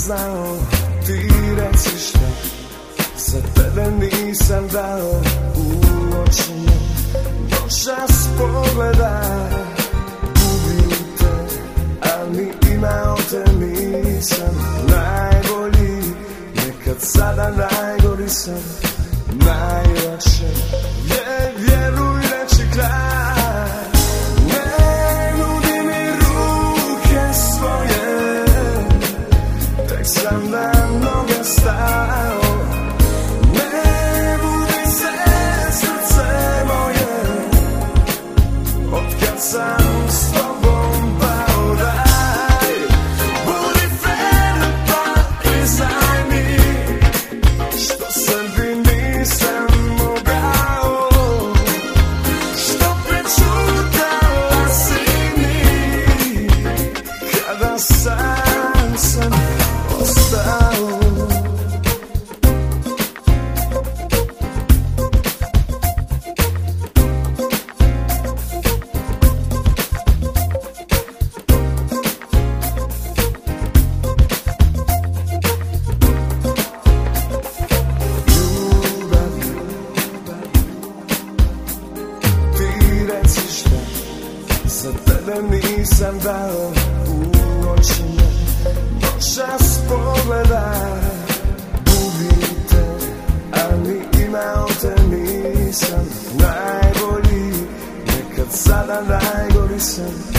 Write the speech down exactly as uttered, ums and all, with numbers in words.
znao, ti reci šta, za tebe nisam dao. U oči me noćas pogleda, ubiju te, a ni imao te nisam. Najbolji, nekad sada najgori sam, najlakše je vjeruj reći kraj. Ne nudi mi ruke svoje, tek sam na noge stao. Ne budi se srce moje, otkad sam s tobom pao. Daj, budi fer pa priznaj mi što sebi nisam mogao, što prečutala si mi kada sam sam ostao. Za tebe nisam dao, u noći me noćas pogleda, ubiju te, a ni imao te nisam. Najbolji, nekad sada najgori sam.